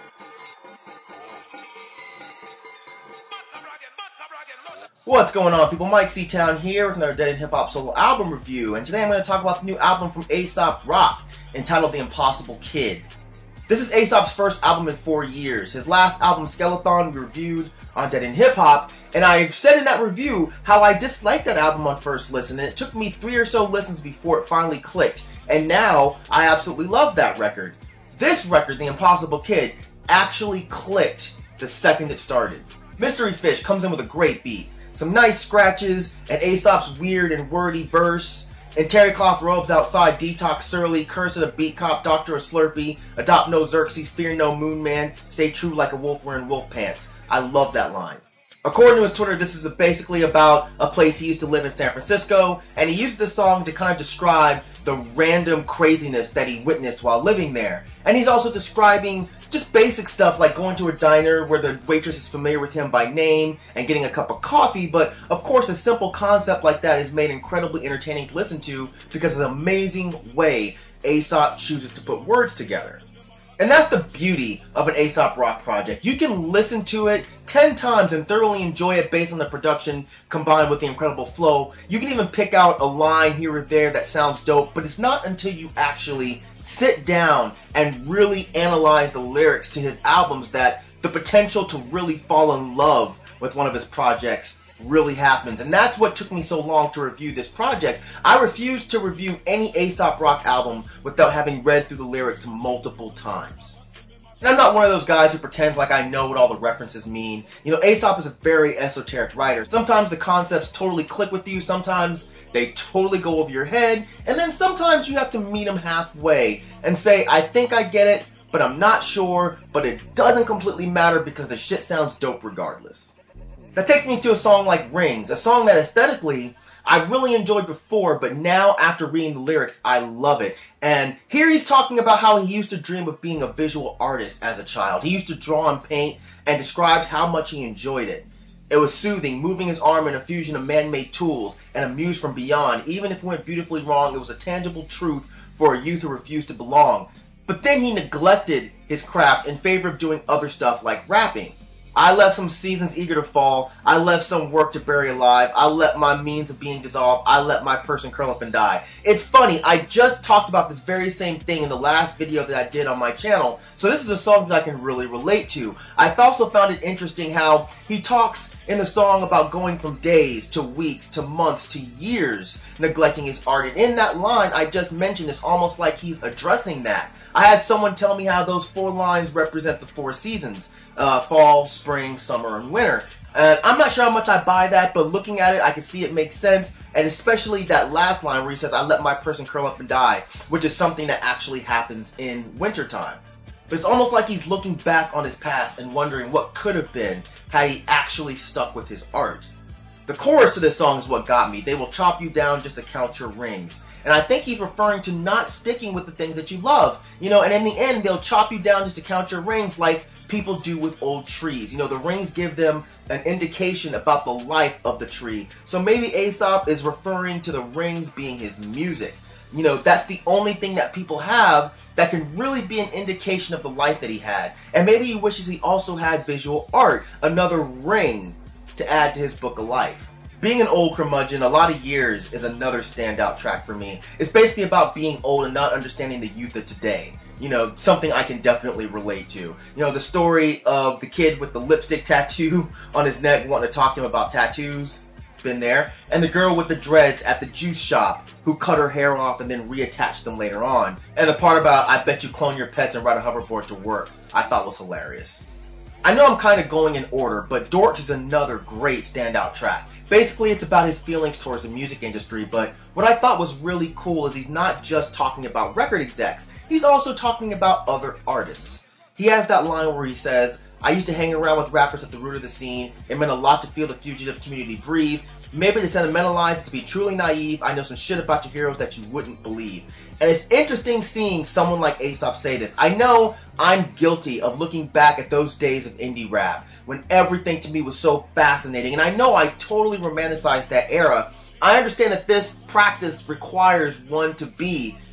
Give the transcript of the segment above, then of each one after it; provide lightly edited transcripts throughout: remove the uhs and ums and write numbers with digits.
What's going on, people? Mike C-Town here with another Dead End Hip Hop solo album review, and today I'm going to talk about the new album from Aesop Rock, entitled The Impossible Kid. This is Aesop's first album in 4 years. His last album, Skeleton, we reviewed on Dead End Hip Hop, and I said in that review how I disliked that album on first listen, and it took me 3 or so listens before it finally clicked, and now I absolutely love that record. This record, The Impossible Kid, actually clicked the second it started. Mystery Fish comes in with a great beat, some nice scratches, and Aesop's weird and wordy verse, and Terry Cloth robes outside, Detox Surly, Curse of the Beat Cop, Doctor of Slurpee, Adopt No Xerxes, Fear No Moon Man, Stay True Like a Wolf Wearing Wolf Pants. I love that line. According to his Twitter, this is basically about a place he used to live in San Francisco, and he used this song to kind of describe the random craziness that he witnessed while living there. And he's also describing just basic stuff like going to a diner where the waitress is familiar with him by name and getting a cup of coffee, but of course a simple concept like that is made incredibly entertaining to listen to because of the amazing way Aesop chooses to put words together. And that's the beauty of an Aesop Rock project. You can listen to it 10 times and thoroughly enjoy it based on the production combined with the incredible flow. You can even pick out a line here or there that sounds dope, but it's not until you actually sit down and really analyze the lyrics to his albums that the potential to really fall in love with one of his projects really happens. And that's what took me so long to review this project. I refuse to review any Aesop Rock album without having read through the lyrics multiple times. And I'm not one of those guys who pretends like I know what all the references mean. You know, Aesop is a very esoteric writer. Sometimes the concepts totally click with you, sometimes they totally go over your head, and then sometimes you have to meet them halfway and say, I think I get it, but I'm not sure, but it doesn't completely matter because the shit sounds dope regardless. That takes me to a song like Rings, a song that aesthetically I really enjoyed before, but now after reading the lyrics, I love it. And here he's talking about how he used to dream of being a visual artist as a child. He used to draw and paint and describes how much he enjoyed it. It was soothing, moving his arm in a fusion of man-made tools and a muse from beyond. Even if it went beautifully wrong, it was a tangible truth for a youth who refused to belong. But then he neglected his craft in favor of doing other stuff like rapping. I left some seasons eager to fall. I left some work to bury alive. I let my means of being dissolved. I let my person curl up and die. It's funny, I just talked about this very same thing in the last video that I did on my channel, so this is a song that I can really relate to. I also found it interesting how he talks in the song about going from days to weeks to months to years neglecting his art, and in that line I just mentioned, it's almost like he's addressing that. I had someone tell me how those 4 lines represent the 4 seasons. Fall, spring, summer, and winter. And I'm not sure how much I buy that, but looking at it, I can see it makes sense. And especially that last line where he says, I let my person curl up and die, which is something that actually happens in wintertime. But it's almost like he's looking back on his past and wondering what could have been had he actually stuck with his art. The chorus to this song is what got me. They will chop you down just to count your rings. And I think he's referring to not sticking with the things that you love. You know, and in the end, they'll chop you down just to count your rings like people do with old trees. You know, the rings give them an indication about the life of the tree. So maybe Aesop is referring to the rings being his music. You know, that's the only thing that people have that can really be an indication of the life that he had. And maybe he wishes he also had visual art, another ring to add to his book of life. Being an old curmudgeon, A Lot of Years is another standout track for me. It's basically about being old and not understanding the youth of today. You know, something I can definitely relate to. You know, the story of the kid with the lipstick tattoo on his neck wanting to talk to him about tattoos, been there. And the girl with the dreads at the juice shop who cut her hair off and then reattached them later on. And the part about, I bet you clone your pets and ride a hoverboard to work, I thought was hilarious. I know I'm kind of going in order, but Dork is another great standout track. Basically, it's about his feelings towards the music industry, but what I thought was really cool is he's not just talking about record execs, he's also talking about other artists. He has that line where he says, I used to hang around with rappers at the root of the scene. It meant a lot to feel the fugitive community breathe. Maybe to sentimentalize, to be truly naive. I know some shit about your heroes that you wouldn't believe. And it's interesting seeing someone like Aesop say this. I know I'm guilty of looking back at those days of indie rap when everything to me was so fascinating. And I know I totally romanticized that era. I understand that this practice requires one to be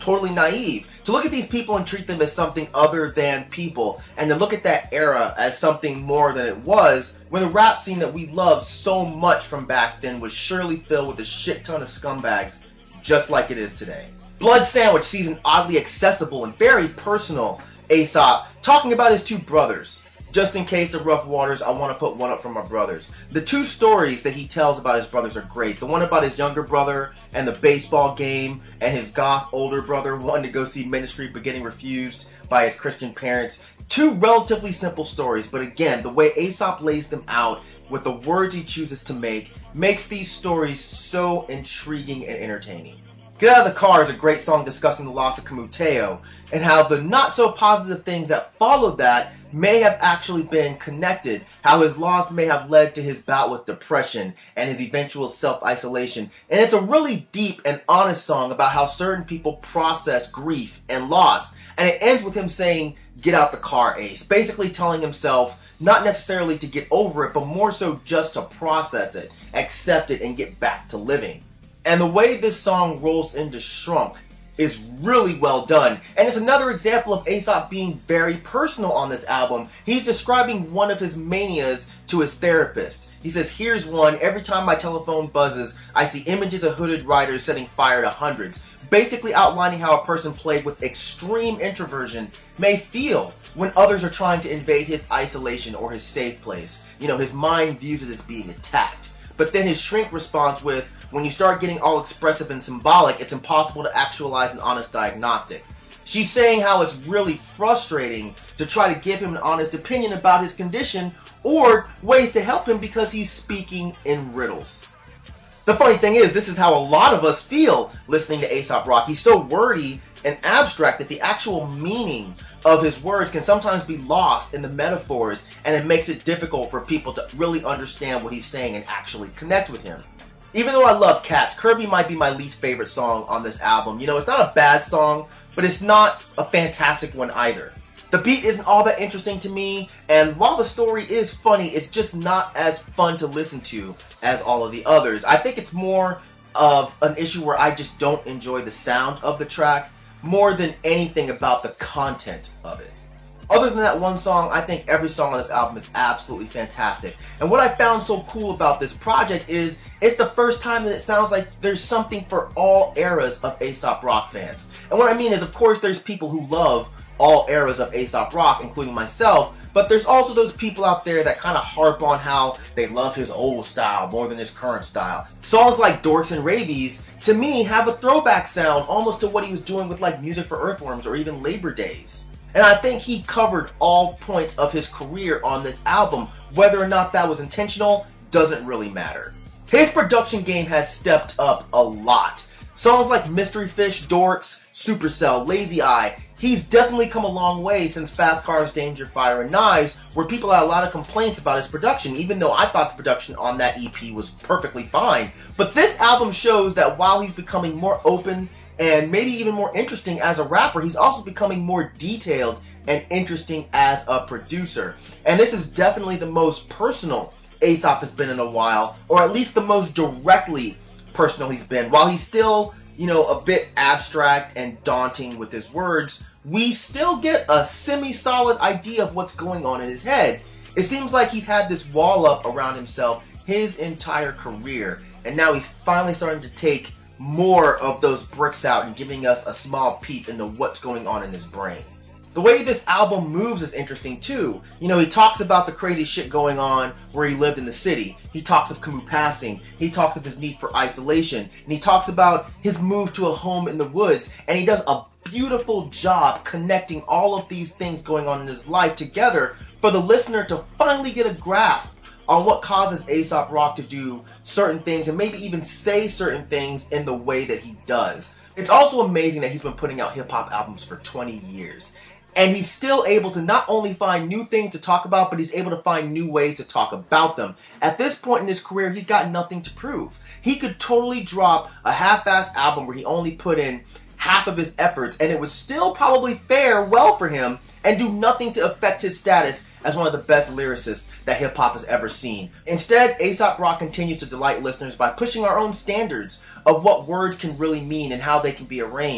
totally naive. To look at these people and treat them as something other than people, and to look at that era as something more than it was, when the rap scene that we loved so much from back then was surely filled with a shit ton of scumbags, just like it is today. Blood Sandwich sees an oddly accessible and very personal Aesop talking about his two brothers. Just in case of rough waters, I want to put one up for my brothers. The two stories that he tells about his brothers are great. The one about his younger brother and the baseball game, and his goth older brother wanting to go see ministry but getting refused by his Christian parents. Two relatively simple stories, but again, the way Aesop lays them out with the words he chooses to make makes these stories so intriguing and entertaining. Get Out of the Car is a great song discussing the loss of Camus Théo and how the not so positive things that followed that may have actually been connected, how his loss may have led to his bout with depression and his eventual self-isolation. And it's a really deep and honest song about how certain people process grief and loss. And it ends with him saying, "Get out the car, Ace," basically telling himself not necessarily to get over it, but more so just to process it, accept it, and get back to living. And the way this song rolls into Shrunk is really well done. And it's another example of Aesop being very personal on this album. He's describing one of his manias to his therapist. He says, "Here's one. Every time my telephone buzzes, I see images of hooded riders setting fire to hundreds." Basically outlining how a person plagued with extreme introversion may feel when others are trying to invade his isolation or his safe place. You know, his mind views it as being attacked. But then his shrink responds with, "When you start getting all expressive and symbolic, it's impossible to actualize an honest diagnostic." She's saying how it's really frustrating to try to give him an honest opinion about his condition or ways to help him because he's speaking in riddles. The funny thing is, this is how a lot of us feel listening to Aesop Rock. He's so wordy and abstract that the actual meaning of his words can sometimes be lost in the metaphors, and it makes it difficult for people to really understand what he's saying and actually connect with him. Even though I love Cats, Kirby might be my least favorite song on this album. You know, it's not a bad song, but it's not a fantastic one either. The beat isn't all that interesting to me, and while the story is funny, it's just not as fun to listen to as all of the others. I think it's more of an issue where I just don't enjoy the sound of the track more than anything about the content of it. Other than that one song, I think every song on this album is absolutely fantastic. And what I found so cool about this project is it's the first time that it sounds like there's something for all eras of Aesop Rock fans. And what I mean is, of course, there's people who love all eras of Aesop Rock, including myself, but there's also those people out there that kind of harp on how they love his old style more than his current style. Songs like Dorks and Rabies, to me, have a throwback sound almost to what he was doing with like Music for Earthworms or even Labor Days. And I think he covered all points of his career on this album. Whether or not that was intentional doesn't really matter. His production game has stepped up a lot. Songs like Mystery Fish, Dorks, Supercell, Lazy Eye, he's definitely come a long way since Fast Cars, Danger, Fire, and Knives, where people had a lot of complaints about his production, even though I thought the production on that EP was perfectly fine. But this album shows that while he's becoming more open and maybe even more interesting as a rapper, he's also becoming more detailed and interesting as a producer. And this is definitely the most personal Aesop has been in a while, or at least the most directly personal he's been. While he's still, you know, a bit abstract and daunting with his words, we still get a semi-solid idea of what's going on in his head. It seems like he's had this wall up around himself his entire career, and now he's finally starting to take more of those bricks out and giving us a small peek into what's going on in his brain. The way this album moves is interesting too. You know, he talks about the crazy shit going on where he lived in the city. He talks of Camus passing. He talks of his need for isolation. And he talks about his move to a home in the woods. And he does a beautiful job connecting all of these things going on in his life together for the listener to finally get a grasp on what causes Aesop Rock to do certain things and maybe even say certain things in the way that he does. It's also amazing that he's been putting out hip-hop albums for 20 years. And he's still able to not only find new things to talk about, but he's able to find new ways to talk about them. At this point in his career, he's got nothing to prove. He could totally drop a half-assed album where he only put in half of his efforts, and it would still probably fare well for him and do nothing to affect his status as one of the best lyricists that hip-hop has ever seen. Instead, Aesop Rock continues to delight listeners by pushing our own standards of what words can really mean and how they can be arranged,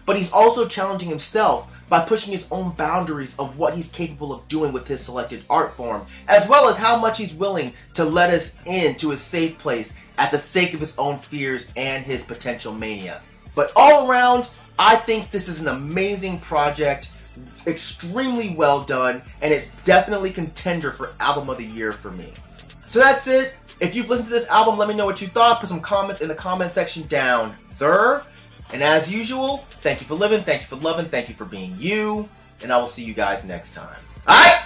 but he's also challenging himself by pushing his own boundaries of what he's capable of doing with his selected art form, as well as how much he's willing to let us into his safe place at the sake of his own fears and his potential mania. But all around, I think this is an amazing project, extremely well done, and it's definitely contender for Album of the Year for me. So that's it. If you've listened to this album, let me know what you thought. Put some comments in the comment section down there. And as usual, thank you for living, thank you for loving, thank you for being you, and I will see you guys next time. Alright?